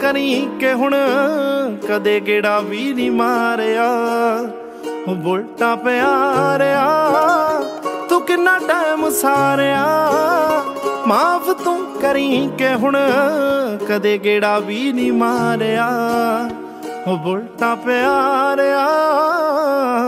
करी के हुण कदे गेड़ा भी नहीं मारिया। बुलटा प्यारिया तू किन्ना टाइम सारिया, माफ तू करी के हुण कदे गेड़ा भी नहीं मारिया। बुलटा प्यारिया